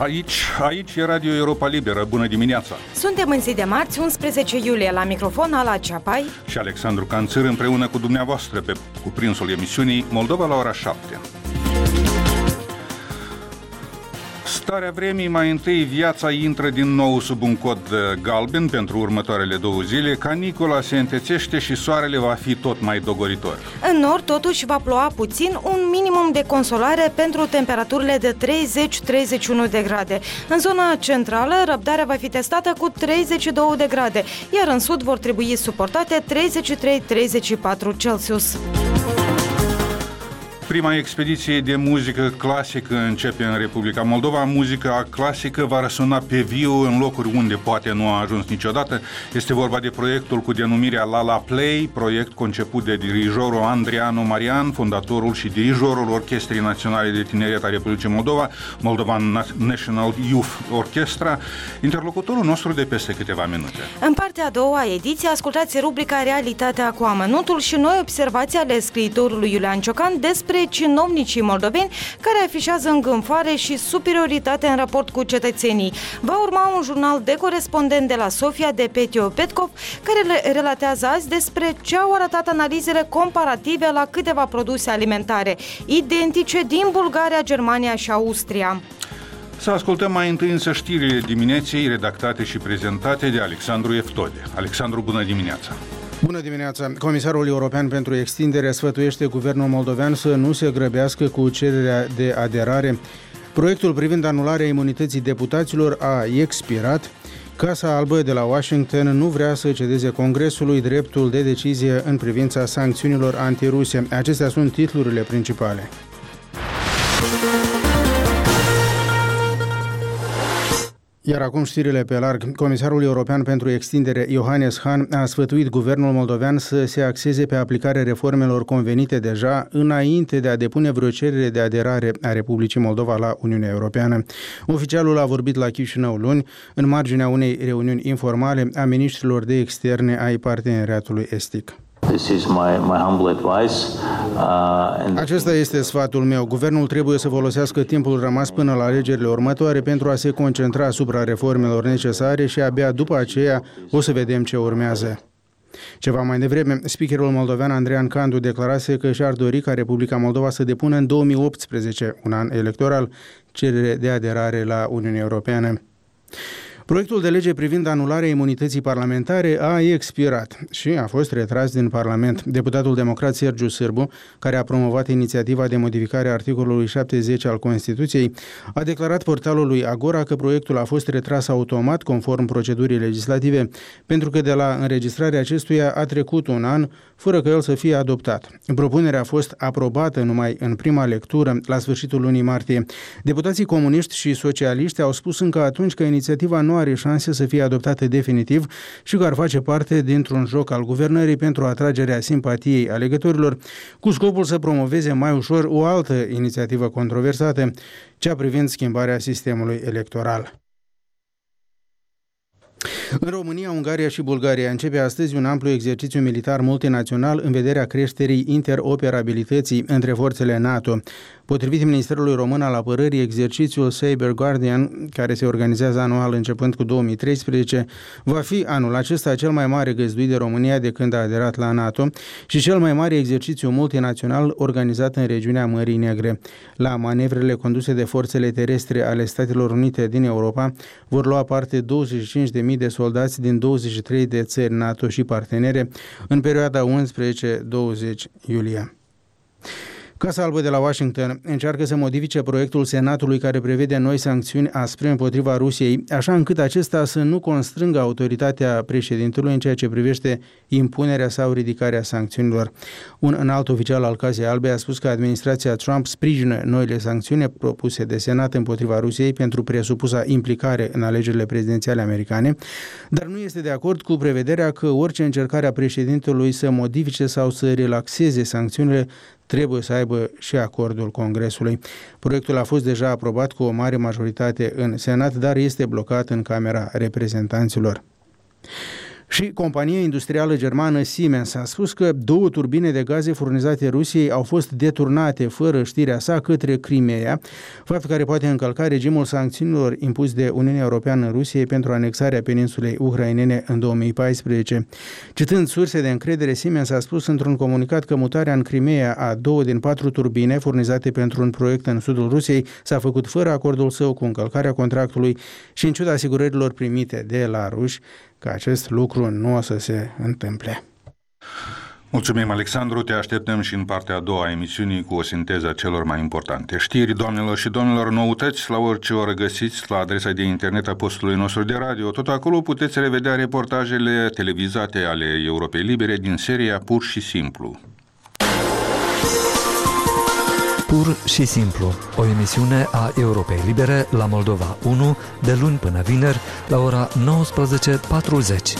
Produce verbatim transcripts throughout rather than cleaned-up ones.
Aici, aici e Radio Europa Liberă. Bună dimineața! Suntem în zi de marți, unsprezece iulie, la microfon Ala Ceapai și Alexandru Canțăr, împreună cu dumneavoastră pe cuprinsul emisiunii Moldova la ora șapte. Starea vremii, mai întâi, viața intră din nou sub un cod galben pentru următoarele două zile, canicula se întețește și soarele va fi tot mai dogoritor. În nord, totuși, va ploua puțin, un minimum de consolare pentru temperaturile de treizeci - treizeci și unu de grade. În zona centrală, răbdarea va fi testată cu treizeci și două de grade, iar în sud vor trebui suportate treizeci și trei - treizeci și patru Celsius. Prima expediție de muzică clasică începe în Republica Moldova. Muzica clasică va răsuna pe viu în locuri unde poate nu a ajuns niciodată. Este vorba de proiectul cu denumirea La La Play, proiect conceput de dirijorul Andriano Marian, fondatorul și dirijorul Orchestrei Naționale de Tineret a Republicii Moldova, Moldovan National Youth Orchestra, interlocutorul nostru de peste câteva minute. În partea a doua ediție, ascultați rubrica Realitatea cu amănuntul și noi observații ale scriitorului Iulian Ciocan despre cinovnicii moldoveni care afișează îngânfare și superioritate în raport cu cetățenii. Va urma un jurnal de corespondent de la Sofia de Petio Petkov, care relatează azi despre ce au arătat analizele comparative la câteva produse alimentare identice din Bulgaria, Germania și Austria. Să ascultăm mai întâi însă știrile dimineții redactate și prezentate de Alexandru Eftode. Alexandru, bună dimineața! Bună dimineața! Comisarul European pentru Extindere sfătuiește guvernul moldovean să nu se grăbească cu cererea de aderare. Proiectul privind anularea imunității deputaților a expirat. Casa Albă de la Washington nu vrea să cedeze Congresului dreptul de decizie în privința sancțiunilor antiruse. Acestea sunt titlurile principale. Iar acum știrile pe larg. Comisarul European pentru Extindere, Johannes Hahn, a sfătuit guvernul moldovean să se axeze pe aplicarea reformelor convenite deja înainte de a depune vreo cerere de aderare a Republicii Moldova la Uniunea Europeană. Oficialul a vorbit la Chișinău luni, în marginea unei reuniuni informale a ministrilor de externe ai parteneriatului estic. This is my, my humble advice. Uh, and... Acesta este sfatul meu. Guvernul trebuie să folosească timpul rămas până la alegerile următoare pentru a se concentra asupra reformelor necesare și abia după aceea o să vedem ce urmează. Ceva mai devreme, speakerul moldovean Andrean Candu declarase că și-ar dori ca Republica Moldova să depună în două mii optsprezece, un an electoral, cerere de aderare la Uniunea Europeană. Proiectul de lege privind anularea imunității parlamentare a expirat și a fost retras din Parlament. Deputatul democrat Sergiu Sârbu, care a promovat inițiativa de modificare a articolului șaptezeci al Constituției, a declarat portalului Agora că proiectul a fost retras automat conform procedurii legislative, pentru că de la înregistrarea acestuia a trecut un an fără că el să fie adoptat. Propunerea a fost aprobată numai în prima lectură, la sfârșitul lunii martie. Deputații comuniști și socialiști au spus încă atunci că inițiativa nu are șanse să fie adoptată definitiv și că ar face parte dintr-un joc al guvernării pentru atragerea simpatiei alegătorilor, cu scopul să promoveze mai ușor o altă inițiativă controversată, cea privind schimbarea sistemului electoral. În România, Ungaria și Bulgaria începe astăzi un amplu exercițiu militar multinațional în vederea creșterii interoperabilității între forțele NATO. Potrivit Ministerului Român al Apărării, exercițiul Saber Guardian, care se organizează anual începând cu două mii treisprezece, va fi anul acesta cel mai mare găzduit de România de când a aderat la NATO și cel mai mare exercițiu multinațional organizat în regiunea Mării Negre. La manevrele conduse de forțele terestre ale Statelor Unite din Europa vor lua parte douăzeci și cinci de mii de soldați din douăzeci și trei de țări NATO și partenere în perioada unsprezece douăzeci iulie. Casa Albă de la Washington încearcă să modifice proiectul Senatului care prevede noi sancțiuni aspre împotriva Rusiei, așa încât acesta să nu constrângă autoritatea președintelui în ceea ce privește impunerea sau ridicarea sancțiunilor. Un înalt oficial al Casei Albe a spus că administrația Trump sprijină noile sancțiuni propuse de Senat împotriva Rusiei pentru presupusa implicare în alegerile prezidențiale americane, dar nu este de acord cu prevederea că orice încercare a președintelui să modifice sau să relaxeze sancțiunile trebuie să aibă și acordul Congresului. Proiectul a fost deja aprobat cu o mare majoritate în Senat, dar este blocat în Camera Reprezentanților. Și compania industrială germană Siemens a spus că două turbine de gaze furnizate Rusiei au fost deturnate fără știrea sa către Crimea, fapt care poate încălca regimul sancțiunilor impus de Uniunea Europeană Rusiei pentru anexarea peninsulei ucrainene în două mii paisprezece. Citând surse de încredere, Siemens a spus într-un comunicat că mutarea în Crimea a două din patru turbine furnizate pentru un proiect în sudul Rusiei s-a făcut fără acordul său, cu încălcarea contractului și în ciuda asigurărilor primite de la ruși că acest lucru nu o să se întâmple. Mulțumim, Alexandru, te așteptăm și în partea a doua a emisiunii cu o sinteză a celor mai importante știri. Doamnelor și domnilor, noutăți la orice oră găsiți la adresa de internet a postului nostru de radio. Tot acolo puteți revedea reportajele televizate ale Europei Libere din seria Pur și Simplu. Pur și Simplu, o emisiune a Europei Libere la Moldova unu, de luni până vineri, la ora nouăsprezece patruzeci.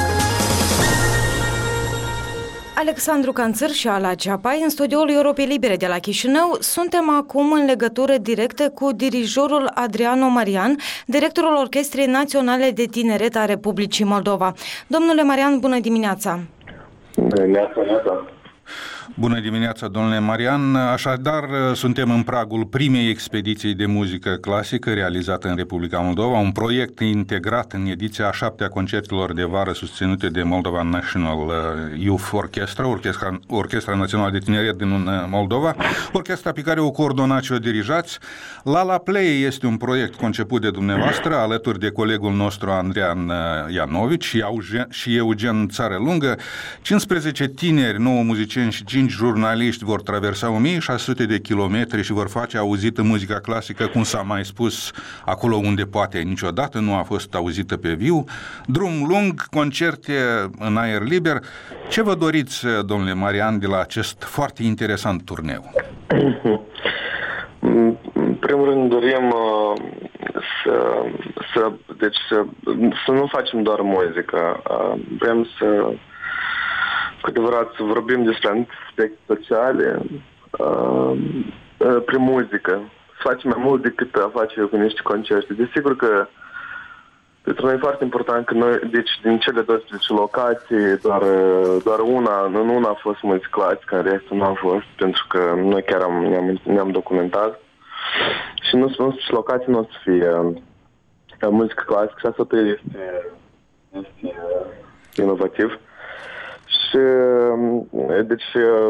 Alexandru Canțăr și Ala Ceapai în studioul Europei Libere de la Chișinău. Suntem acum în legătură directă cu dirijorul Adriano Marian, directorul Orchestrei Naționale de Tineret a Republicii Moldova. Domnule Marian, bună dimineața! Bună dimineața! Bună dimineața, domnule Marian. Așadar, suntem în pragul primei expediții de muzică clasică realizată în Republica Moldova, un proiect integrat în ediția a șaptea concertelor de vară susținute de Moldova National Youth Orchestra, Orchestra, Orchestra Națională de Tineret din Moldova, orchestra pe care o coordonați și o dirijați. La-La Play este un proiect conceput de dumneavoastră, alături de colegul nostru Andrean Ianovici și Eugen Țarălungă. cincisprezece tineri, nouă muzicieni și cinci jurnaliști vor traversa o mie șase sute de kilometri și vor face auzită muzica clasică, cum s-a mai spus, acolo unde poate niciodată nu a fost auzită pe viu. Drum lung, concerte în aer liber. Ce vă doriți, domnule Marian, de la acest foarte interesant turneu? În primul rând dorim uh, să, să, deci să, să nu facem doar muzică. Uh, vrem să cu adevărat să vorbim despre aspecte sociale uh, uh, prin muzică. Să facem mai mult decât a face cu niște concerte. Desigur că pentru noi e foarte important că noi, deci din cele douăsprezece locații, doar, doar una, în una a fost muzică clasică, în restul nu a fost, pentru că noi chiar am, ne-am, ne-am documentat. Și nu sunt locații nu o să fie uh, muzică clasică și asta este, este uh, inovativ. Și deci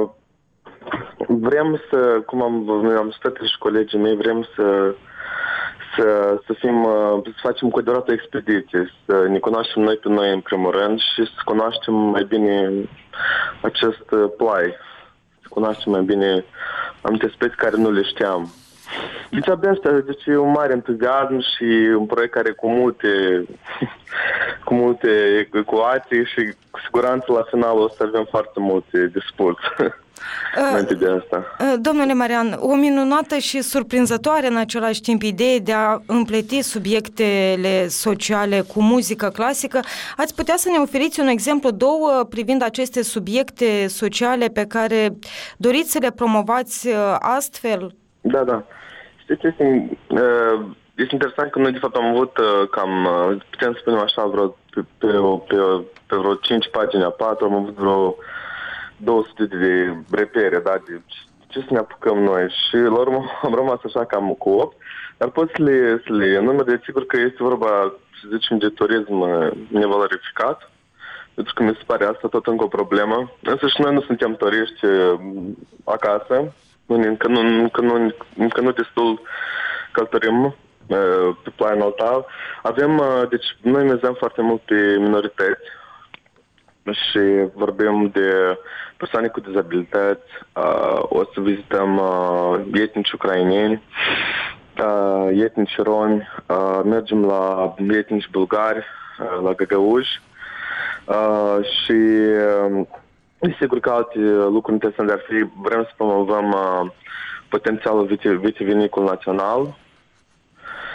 vrem să, cum am, am spus și colegii mei, vrem să să, să fim, să facem cu adevărat o expediție, să ne cunoaștem noi pe noi în primul rând și să cunoaștem mai bine acest plai, să cunoaștem mai bine anumite specii care nu le știam. Deci abia deci e un mare entuziasm și un proiect care cu multe cu multe ecuații și cu siguranță la finalul o să avem foarte multe de spus. Înainte de asta. Domnule Marian, o minunată și surprinzătoare în același timp idee de a împleti subiectele sociale cu muzică clasică. Ați putea să ne oferiți un exemplu, două, privind aceste subiecte sociale pe care doriți să le promovați astfel? Da, da. Știți, este, este interesant că noi de fapt am avut cam, putem să spunem așa, vreo, pe, pe, pe, pe vreo cinci pagini a patru, am avut vreo două sute de repere, da, de ce să ne apucăm noi. Și la urmă am rămas așa cam cu opt, dar pot să le, să le enumere, de sigur că este vorba, să zicem, de turism nevalorificat, pentru că mi se pare asta tot încă o problemă. Însă și noi nu suntem turiști acasă, încă nu, încă nu, încă nu destul călătorim pe plan altar. Avem, deci noi mizăm foarte mult pe minorități și vorbim de persoane cu dizabilități, o să vizităm etnici ucraineni, etnici romi, mergem la etnici bulgari, la găgăuși și sigur că alte lucruri interesante ar fi, vrem să promovăm uh, potențialul vitivinicul național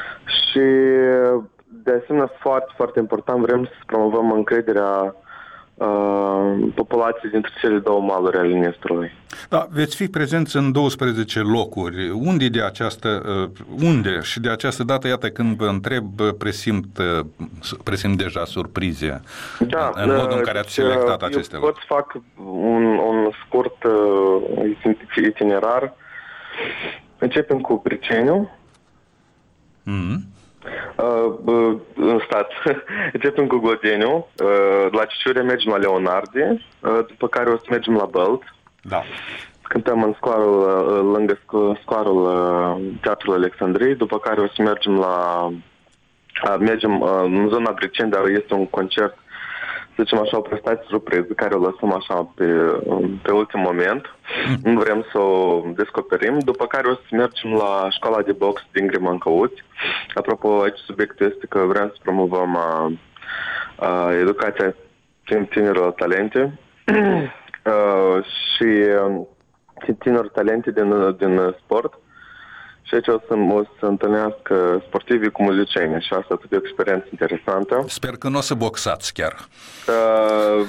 și de asemenea foarte, foarte important vrem să promovăm încrederea uh, populației dintre cele două maluri ale Nistrului. Da, veți fi prezenți în douăsprezece locuri. Unde de această, unde și de această dată, iată, când vă întreb, presimt, presimt deja surprize da, în modul în care ați selectat aceste locuri. Pot să fac un, un scurt uh, itinerar. Începem cu Briceniu. Mm-hmm. Uh, uh, în stat. Începem cu Glodeniu. Uh, la Ciciurea mergem la Leonardi, uh, după care o să mergem la Bălt. Da. Cântăm în scoarul, uh, lângă scoarul uh, Teatrului Alexandriei, după care o să mergem la uh, mergem uh, în zona Briceni, dar este un concert, să zicem așa, o prestație surpriză, care o lăsăm așa pe, pe ultim moment. Mm. Nu vrem să o descoperim. După care o să mergem la școala de box din Grimâncăuți. Apropo, aici subiectul este că vrem să promovăm a, a, educația tinerilor talente a, și tinerilor talente din, din sport. Și aici o să, o să întâlnească sportivii cu muzicieni și asta e o experiență interesantă. Sper că nu o să boxați chiar. Uh,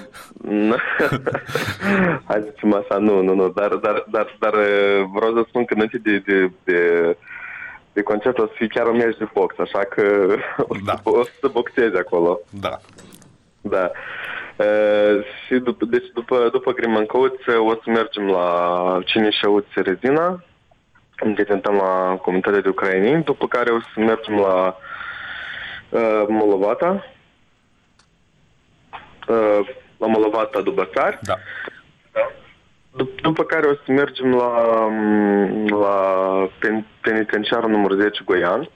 hai să zicem așa, nu, nu, nu, dar, dar, dar, dar vreau să spun că înainte de, de, de, de concert o să fie chiar un meci de box, așa că o să, da. o să boxezi acolo. Da. Da. Uh, și după, deci după, după Grimâncăuți o să mergem la Cinișeuți Rezina, unde cântăm la comunitatea de ucraineni, după care o să mergem la uh, Molovata, uh, la Molovata Dubățari, da. Dup- după care o să mergem la, la pen- penitenciarul numărul zece Goian.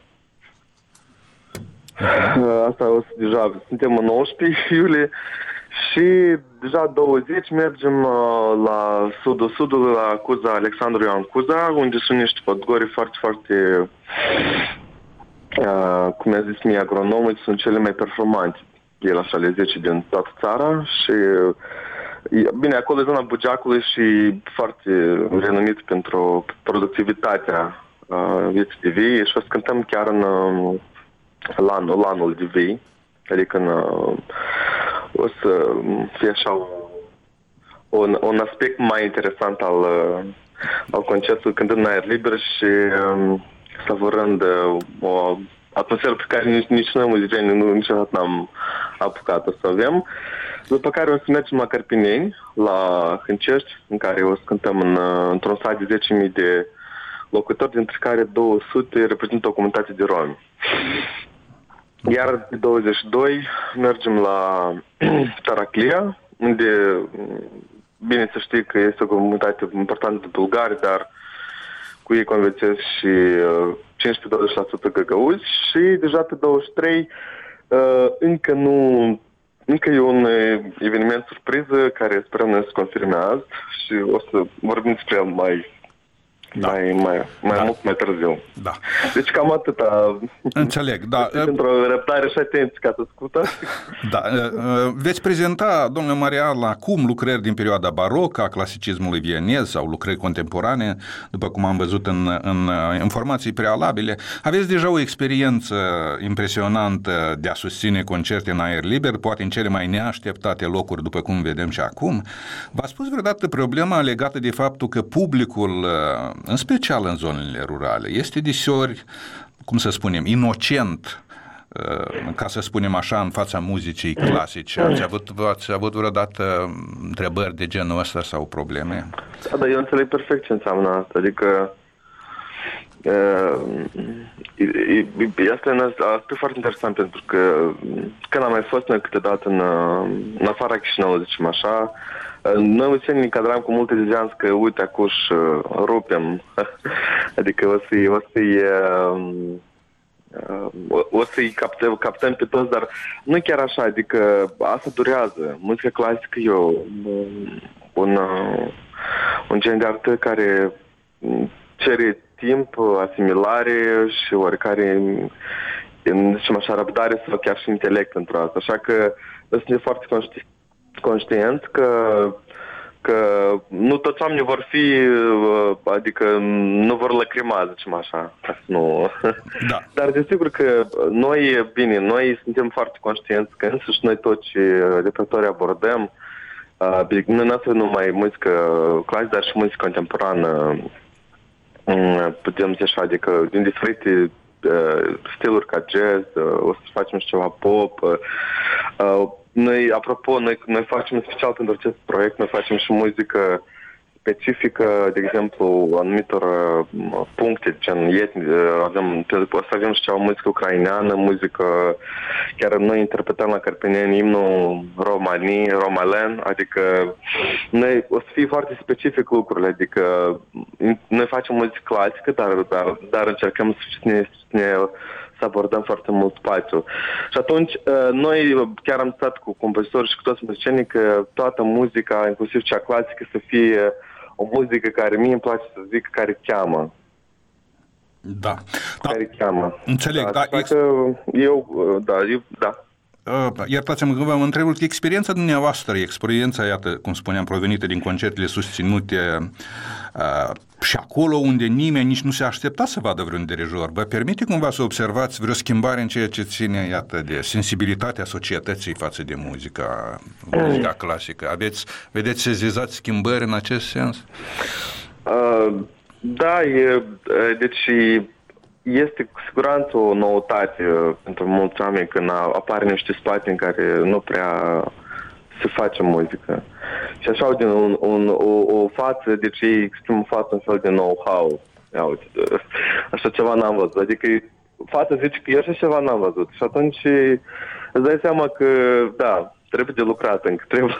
Uh, asta o să deja, suntem în nouăsprezece iulie și deja douăzeci mergem uh, la sudul sudul, la Cuza Alexandru Ioan Cuza, unde sunt niște podgori foarte, foarte, uh, cum mi-a zis mie agronomul, sunt cele mai performante. El așa le zece din toată țara și uh, bine, acolo e zona Bugeacului și foarte renumit pentru productivitatea uh, vieții de vii și o să cântăm chiar în uh, la anul, la anul de vii, adică în, uh, o să fie așa un, un aspect mai interesant al, uh, al concertului, cântând în aer liber și um, savurând uh, o atmosferă pe care nici, nici noi muzicieni nu, niciodată n-am apucat-o să avem. După care o să mergem la Cărpineni, la Hâncești, în care o să cântăm în, într-un sat de zece mii de locuitori, dintre care două sute reprezintă o comunitate de romi. Iar pe douăzeci și doi mergem la Taraclia, unde, bine să știi că este o comunitate importantă de bulgari, dar cu ei conviețuiesc și cincisprezece douăzeci la sută găgăuzi și deja pe douăzeci și trei încă nu, încă e un eveniment surpriză care sperăm noi să confirme azi și o să vorbim despre el mai Da. Mai, mai, mai da. mult mai târziu. Da. Deci cam atâta. Înțeleg, da. Pentru răbdare și atenție ca să ascultă. Da. Veți prezenta, domnule Marial, acum lucrări din perioada barocă, a clasicismului vienez sau lucrări contemporane, după cum am văzut în, în informații prealabile. Aveți deja o experiență impresionantă de a susține concerte în aer liber, poate în cele mai neașteptate locuri, după cum vedem și acum. V-a spus vreodată problema legată de faptul că publicul, în special în zonele rurale, este deseori, cum să spunem, inocent, ca să spunem așa, în fața muzicii clasice. Ați avut, ați avut vreodată întrebări de genul ăsta sau probleme? Da, dar eu înțeleg perfect ce înseamnă asta. Adică asta e un aspect foarte interesant, pentru că când am mai fost noi câteodată în, în afara Chișinăului, zicem așa, noi muzicienii ne încadram cu multe zizeanți că uite, acuș rupem, adică o să-i o să-i, o să-i captăm, captăm pe toți, dar nu chiar așa, adică asta durează. Muzica clasică e un, un gen de artă care cere timp, asimilare și oricare, zicem așa, răbdare sau chiar și intelect pentru asta. Așa că suntem foarte conștienți că că nu toți oamenii vor fi, adică nu vor lăcrima, zicem așa. Nu. Da. Dar desigur că noi, bine, noi suntem foarte conștienți că însuși noi toți repertorii abordăm. Noi nu avem numai muzică clasică, dar și muzică contemporană. Putem zice așa, adică din diferite stiluri ca jazz, o să facem și ceva pop. Noi, apropo, noi, noi facem special pentru acest proiect, noi facem și muzică specifică, de exemplu, anumitor puncte, gen etnic, avem, o să avem și ceva muzică ucraineană, muzică, chiar noi interpretăm la Carpineni imnul romanii, romalen, adică noi o să fie foarte specific lucrurile, adică noi facem muzică clasică, dar, dar, dar încercăm să ne, ne să abordăm foarte mult spațiu. Și atunci, noi chiar am stat cu compozitori și cu toți muzicienii că toată muzica, inclusiv cea clasică, să fie o muzică care mie îmi place să zic, care cheamă. Da. Care da. cheamă. Înțeleg, da. da. Ex... că eu, da, eu, da. Uh, iertați-mă că vă întreb, experiența dumneavoastră, experiența, iată, cum spuneam, provenită din concertele susținute uh, și acolo unde nimeni nici nu se aștepta să vadă vreun dirijor, vă permite cumva să observați vreo schimbare în ceea ce ține, iată, de sensibilitatea societății față de muzica, muzica clasică? Aveți, vedeți, sezizați schimbări în acest sens? Uh, da, e, deci este cu siguranță o noutate pentru mulți oameni când apar niște spații în care nu prea se face muzică. Și așa din un, un, o, o față, deci ei exprimă față un fel de know-how. Ia uite, așa ceva n-am văzut. Adică fața zice că eu așa ceva n-am văzut. Și atunci îți dai seama că, da, trebuie de lucrat încă, trebuie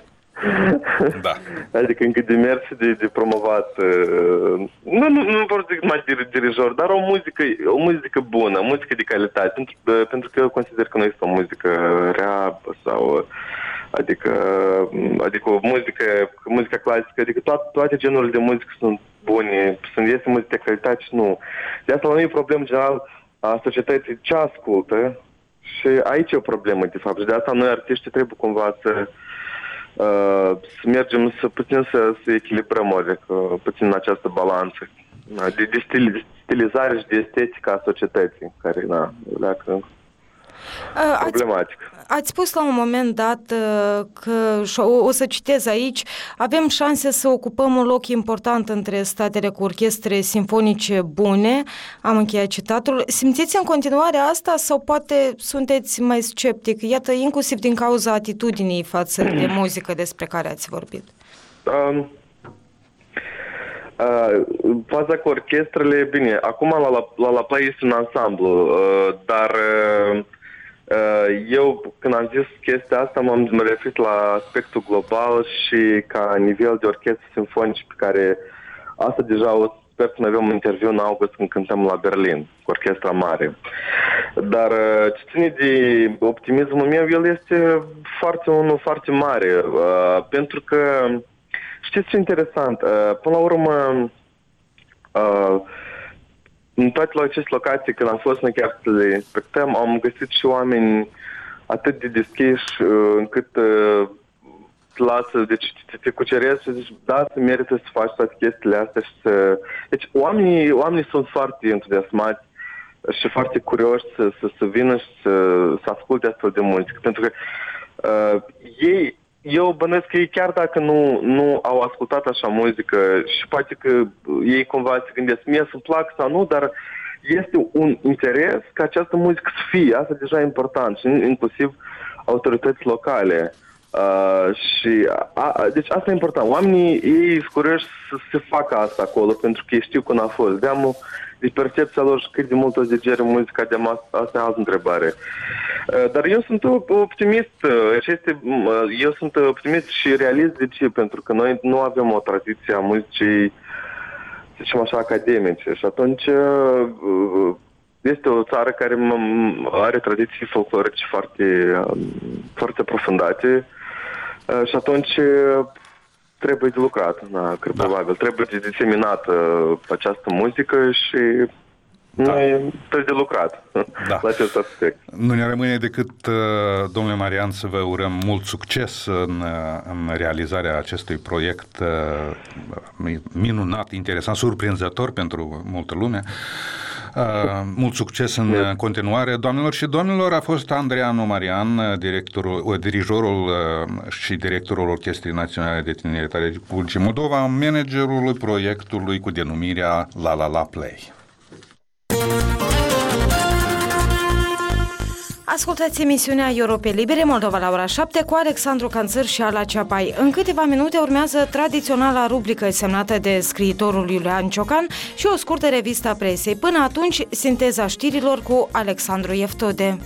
da. Adică încă de mers și de, de promovat, nu, nu, nu vor zic mai dirijor, dar o muzică, o muzică bună, muzică de calitate, pentru, pentru că eu consider că nu este o muzică rea sau, adică, adică o muzică, muzica clasică, adică toate, toate genurile de muzică sunt bune, sunt, este muzică de calitate și nu. De asta la noi e problemă general a societății ce ascultă și aici e o problemă de fapt și de asta noi artiștii trebuie cumva să Uh, să mergem să puțin să, să echilibrăm adică, puțin în această balanță de, de, stil, de stilizare și de estetică a societății, care na, leacă problematic. Ați, ați spus la un moment dat că, și o, o să citez aici, avem șanse să ocupăm un loc important între statele cu orchestre simfonice bune, am încheiat citatul. Simțiți în continuare asta sau poate sunteți mai sceptic, iată, inclusiv din cauza atitudinii față de muzică despre care ați vorbit? Um. Uh, faza cu orchestrele, bine, acum la La, la, la Play este un ansamblu, uh, dar uh, uh, eu când am zis chestia asta m-am referit la aspectul global și ca nivel de orchestre simfonice pe care asta deja o sper să ne avem un interviu în august când cântăm la Berlin cu orchestra mare. Dar uh, ce ține de optimismul meu, el este foarte unul foarte mare, uh, pentru că știți ce interesant? Până la urmă, în toate aceste locații, când am fost noi chiar să le inspectăm, am găsit și oameni atât de deschiși încât lasă, deci te cuceresc și zici, da, se merită să faci toate chestiile astea și să... Deci oamenii, oamenii sunt foarte entuziasmați și foarte curioși să, să, să vină și să, să asculte astfel de muzică, pentru că uh, ei eu bănuiesc că ei chiar dacă nu, nu au ascultat așa muzică și poate că ei cumva se gândesc mie să-mi plac sau nu, dar este un interes ca această muzică să fie. Asta deja e important și inclusiv autorități locale. Uh, și a, deci asta e important. Oamenii ei sunt curioși să se facă asta acolo pentru că ei știu cum a fost. De-am de percepția lor și cât de mult o digere muzica, de asta e altă întrebare. Dar eu sunt optimist, este, eu sunt optimist și realist. De ce? Pentru că noi nu avem o tradiție a muzicii, să zicem așa, academice și atunci este o țară care are tradiții folclorice foarte, foarte aprofundate și atunci trebuie de lucrat, da, cred, da. Probabil. Trebuie de diseminată această muzică și Da. Noi trebuie de lucrat da. la acest aspect. Nu ne rămâne decât, domnule Marian, să vă urăm mult succes în, în realizarea acestui proiect minunat, interesant, surprinzător pentru multă lume. Uh, mult succes în yeah. continuare. Doamnelor și domnilor, a fost Andreanu Marian, directorul, dirijorul uh, și directorul Orchestrei Naționale de Tineret ale Republicii Moldova, managerul proiectului cu denumirea La La La Play. Ascultați emisiunea Europe Libere, Moldova la ora șapte cu Alexandru Canțăr și Ala Ceapai. În câteva minute urmează tradiționala rubrică semnată de scriitorul Iulian Ciocan și o scurtă revistă a presei. Până atunci, sinteza știrilor cu Alexandru Eftode.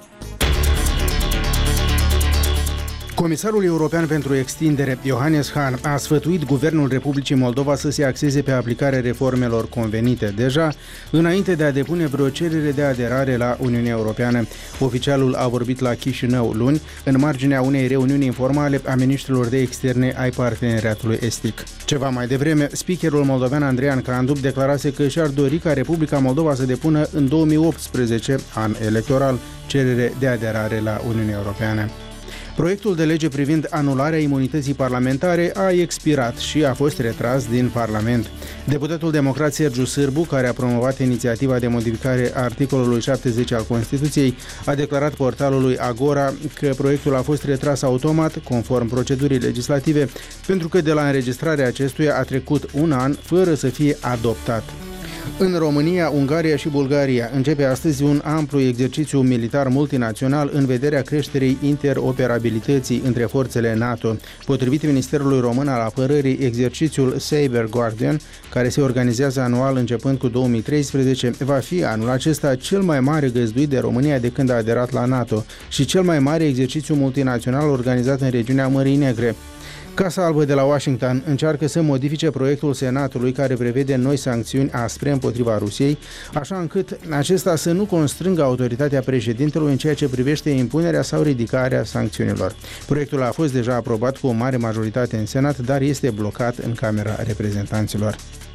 Comisarul European pentru Extindere, Johannes Hahn, a sfătuit Guvernul Republicii Moldova să se axeze pe aplicarea reformelor convenite deja, înainte de a depune vreo cerere de aderare la Uniunea Europeană. Oficialul a vorbit la Chișinău luni, în marginea unei reuniuni informale a ministrilor de externe ai parteneriatului estic. Ceva mai devreme, speakerul moldovean Andrean Candup declarase că și-ar dori ca Republica Moldova să depună în două mii optsprezece, an electoral, cerere de aderare la Uniunea Europeană. Proiectul de lege privind anularea imunității parlamentare a expirat și a fost retras din Parlament. Deputatul democrat Sergiu Sârbu, care a promovat inițiativa de modificare a articolului șaptezeci al Constituției, a declarat portalului Agora că proiectul a fost retras automat, conform procedurii legislative, pentru că de la înregistrarea acestuia a trecut un an fără să fie adoptat. În România, Ungaria și Bulgaria începe astăzi un amplu exercițiu militar multinațional în vederea creșterii interoperabilității între forțele NATO. Potrivit Ministerului Român al Apărării, exercițiul Saber Guardian, care se organizează anual începând cu două mii treisprezece, va fi anul acesta cel mai mare găzduit de România de când a aderat la NATO și cel mai mare exercițiu multinațional organizat în regiunea Mării Negre. Casa Albă de la Washington încearcă să modifice proiectul Senatului care prevede noi sancțiuni aspre împotriva Rusiei, așa încât acesta să nu constrângă autoritatea președintelui în ceea ce privește impunerea sau ridicarea sancțiunilor. Proiectul a fost deja aprobat cu o mare majoritate în Senat, dar este blocat în Camera Reprezentanților.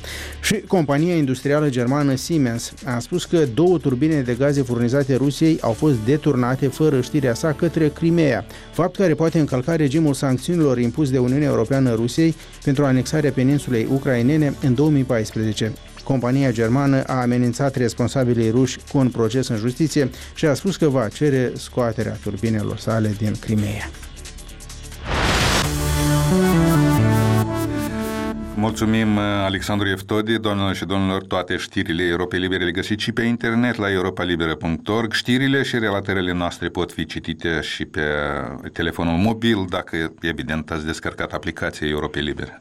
Și compania industrială germană Siemens a spus că două turbine de gaze furnizate Rusiei au fost deturnate fără știrea sa către Crimea, fapt care poate încălca regimul sancțiunilor impus de Uniunea Europeană Rusiei pentru anexarea peninsulei ucrainene în două mii paisprezece. Compania germană a amenințat responsabilii ruși cu un proces în justiție și a spus că va cere scoaterea turbinelor sale din Crimea. Mulțumim, Alexandru Eftodi. Doamnelor și domnilor, toate știrile Europei Libere le găsiți și pe internet la europa liberă punct org. Știrile și relatările noastre pot fi citite și pe telefonul mobil, dacă, evident, ați descărcat aplicația Europei Libere.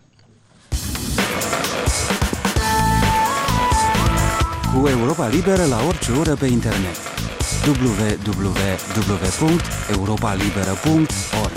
Cu Europa Liberă la orice oră pe internet. w w w punct europa liberă punct org.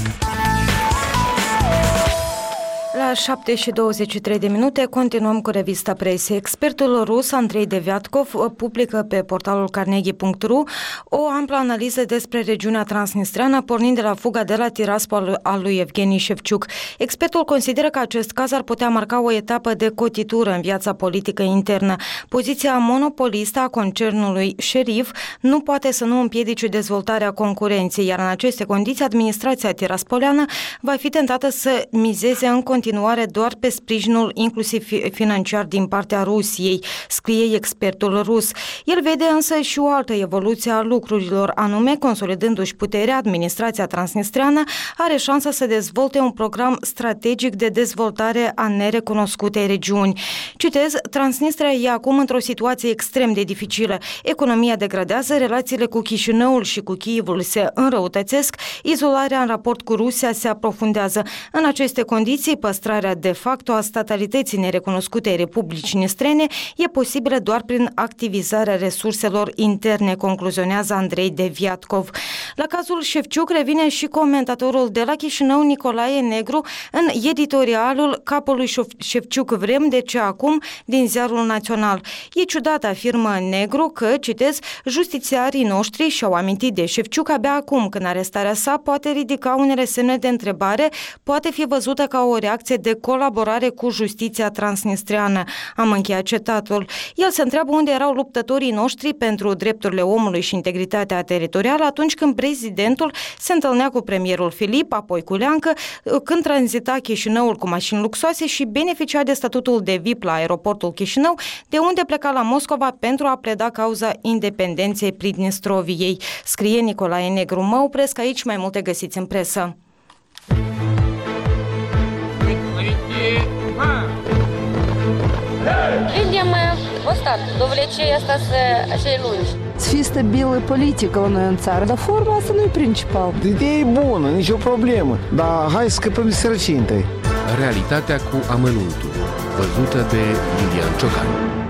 La șapte și douăzeci și trei de minute continuăm cu revista presei. Expertul rus Andrei Deviatkov publică pe portalul carnegie punct ru o amplă analiză despre regiunea transnistreană, pornind de la fuga de la Tiraspol al lui Evgeni Șevciuc. Expertul consideră că acest caz ar putea marca o etapă de cotitură în viața politică internă. Poziția monopolistă a concernului Șerif nu poate să nu împiedice dezvoltarea concurenței, iar în aceste condiții administrația tiraspoleană va fi tentată să mizeze în continuare doar pe sprijinul inclusiv financiar din partea Rusiei, scrie expertul rus. El vede însă și o altă evoluție a lucrurilor, anume, consolidându-și puterea, administrația transnistreană are șansa să dezvolte un program strategic de dezvoltare a nerecunoscutei regiuni. Citez, Transnistria e acum într-o situație extrem de dificilă. Economia degradează, relațiile cu Chișinăul și cu Kievul se înrăutățesc, izolarea în raport cu Rusia se aprofundează. În aceste condiții, păstrarea de facto a statalității nerecunoscute ai Republicii Nistrene e posibilă doar prin activizarea resurselor interne, concluzionează Andrei Deviatkov. La cazul Șevciuc revine și comentatorul de la Chișinău, Nicolae Negru, în editorialul Capului Șevciuc vrem, de ce acum, din Ziarul Național. E ciudat, afirmă Negru, că, citez, justițiarii noștri și-au amintit de Șevciuc abia acum, când arestarea sa poate ridica unele semne de întrebare, poate fi văzută ca o reacție declarație de colaborare cu justiția transnistreană. Am încheiat citatul. El se întreabă unde erau luptătorii noștri pentru drepturile omului și integritatea teritorială atunci când prezidentul se întâlnea cu premierul Filip, apoi cu Leancă, când tranzita Chișinăul cu mașini luxoase și beneficia de statutul de V I P la aeroportul Chișinău, de unde pleca la Moscova pentru a pleda cauza independenței Pridnistroviei. Scrie Nicolae Negru. Mă opresc aici, mai multe găsiți în presă. Видим остаток, довлечение остаться acei lungi. Să fie stabilă politică la noi în țară, dar forma asta nu e principal. Ideea e bună, nicio problemă, dar hai să scăpăm de sărăcie întâi. Realitatea cu amănuntul, văzută de Iulian Ciocan.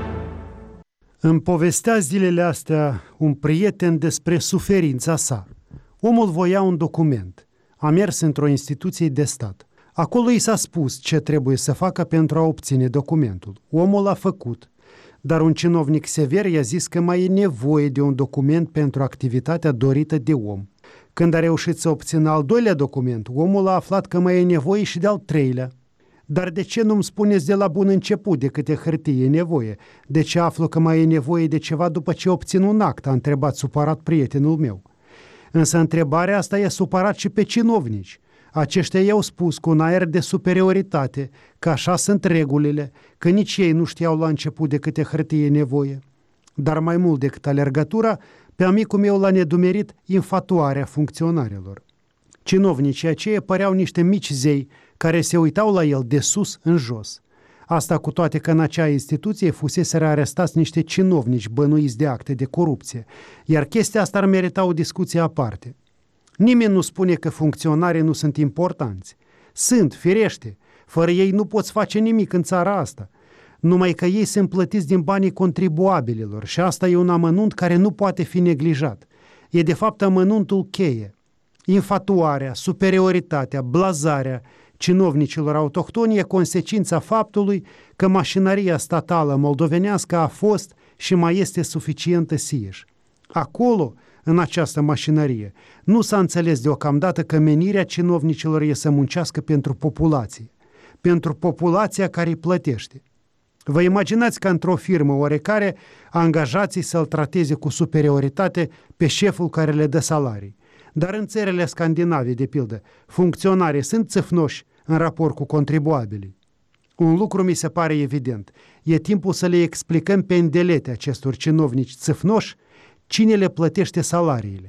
Îmi povestea zilele astea un prieten despre suferința sa. Omul voia un document. A mers într-o instituție de stat. Acolo i s-a spus ce trebuie să facă pentru a obține documentul. Omul l-a făcut, dar un cinovnic sever i-a zis că mai e nevoie de un document pentru activitatea dorită de om. Când a reușit să obțină al doilea document, omul a aflat că mai e nevoie și de al treilea. Dar de ce nu-mi spuneți de la bun început de câte hârtie e nevoie? De ce aflu că mai e nevoie de ceva după ce obțin un act? A întrebat supărat prietenul meu. Însă întrebarea asta i-a supărat și pe cinovnici. Aceștia i-au spus cu un aer de superioritate că așa sunt regulile, că nici ei nu știau la început de câte hârtie e nevoie. Dar mai mult decât alergătura, pe amicul meu l-a nedumerit infatuarea funcționarilor. Cinovnicii aceia păreau niște mici zei care se uitau la el de sus în jos. Asta cu toate că în acea instituție fuseseră arestați niște cinovnici bănuiți de acte de corupție, iar chestia asta ar merita o discuție aparte. Nimeni nu spune că funcționarii nu sunt importanți. Sunt, firește, fără ei nu poți face nimic în țara asta. Numai că ei sunt plătiți din banii contribuabililor și asta e un amănunt care nu poate fi neglijat. E de fapt amănuntul cheie. Infatuarea, superioritatea, blazarea cinovnicilor autohtoni e consecința faptului că mașinăria statală moldovenească a fost și mai este suficientă sieși. Acolo, în această mașinărie, nu s-a înțeles deocamdată că menirea cinovnicilor e să muncească pentru populație, pentru populația care îi plătește. Vă imaginați că într-o firmă oarecare angajații să-l trateze cu superioritate pe șeful care le dă salarii. Dar în țările scandinave, de pildă, funcționarii sunt țâfnoși în raport cu contribuabilii. Un lucru mi se pare evident. E timpul să le explicăm pe îndelete acestor cinovnici țâfnoși cine le plătește salariile.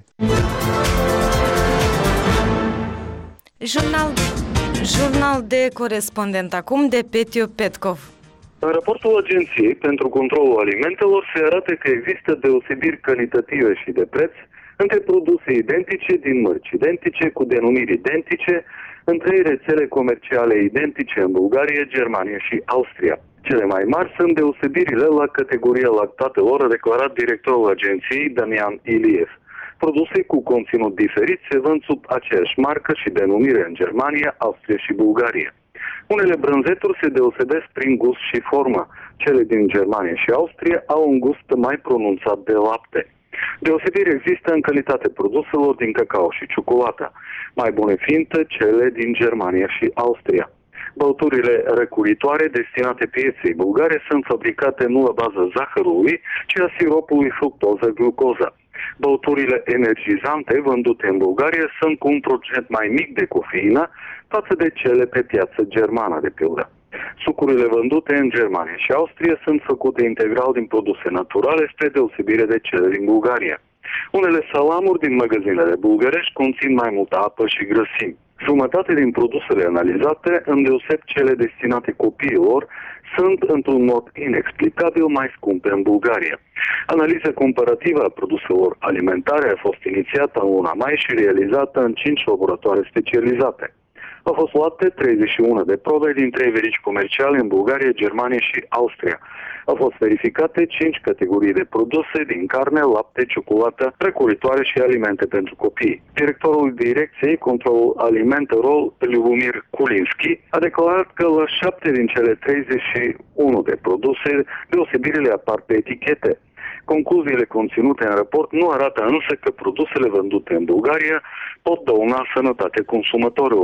Jurnal, jurnal de corespondent acum de Petiu Petkov. În raportul Agenției pentru Controlul Alimentelor se arată că există deosebiri calitative și de preț între produse identice din mărci identice cu denumiri identice în trei rețele comerciale identice în Bulgaria, Germania și Austria. Cele mai mari sunt deosebirile la categoria lactatelor, a declarat directorul agenției Damian Iliev. Produse cu conținut diferit se vând sub aceeași marcă și denumire în Germania, Austria și Bulgaria. Unele brânzeturi se deosebesc prin gust și formă. Cele din Germania și Austria au un gust mai pronunțat de lapte. Deosebiri există în calitatea produselor din cacao și ciocolată, mai bune fiind cele din Germania și Austria. Băuturile răcuritoare destinate pieței bulgare sunt fabricate nu la bază zahărului, ci a siropului fructoză-glucoză. Băuturile energizante vândute în Bulgaria sunt cu un procent mai mic de cofeină față de cele pe piață germană, de pildă. Sucurile vândute în Germania și Austria sunt făcute integral din produse naturale spre deosebire de cele din Bulgaria. Unele salamuri din magazinele bulgărești conțin mai multă apă și grăsimi. Jumătate din produsele analizate, îndeoseb cele destinate copiilor, sunt într-un mod inexplicabil mai scumpe în Bulgaria. Analiza comparativă a produselor alimentare a fost inițiată în luna mai și realizată în cinci laboratoare specializate. Au fost luate treizeci și unu de probe din trei verici comerciale în Bulgaria, Germania și Austria. Au fost verificate cinci categorii de produse din carne, lapte, ciocolată, răcoritoare și alimente pentru copii. Directorul Direcției Controlul Alimentelor, Lyubomir Kulinski, a declarat că la șapte din cele treizeci și unu de produse deosebirile apar pe etichete. Concluziile conținute în raport nu arată însă că produsele vândute în Bulgaria pot dăuna sănătatea consumatorilor.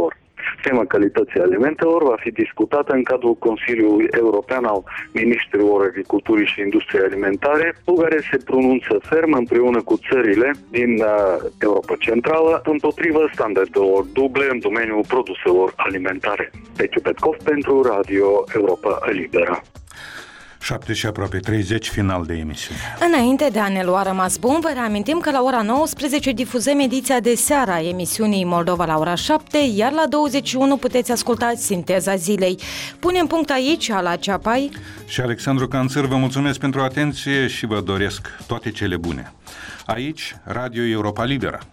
Tema calității alimentelor va fi discutată în cadrul Consiliului European al Ministrilor Agriculturii și Industriei Alimentare, cu care se pronunță ferm împreună cu țările din uh, Europa Centrală împotriva standardelor duble în domeniul produselor alimentare. Peciu Petkov pentru Radio Europa Liberă. șapte și aproape treizeci, final de emisiune. Înainte de a ne lua rămas bun, vă reamintim că la ora nouăsprezece difuzăm ediția de seară a emisiunii Moldova la ora șapte, iar la douăzeci și unu puteți asculta Sinteza Zilei. Punem punct aici, Ala Ceapai și Alexandru Canțăr, vă mulțumesc pentru atenție și vă doresc toate cele bune. Aici, Radio Europa Liberă.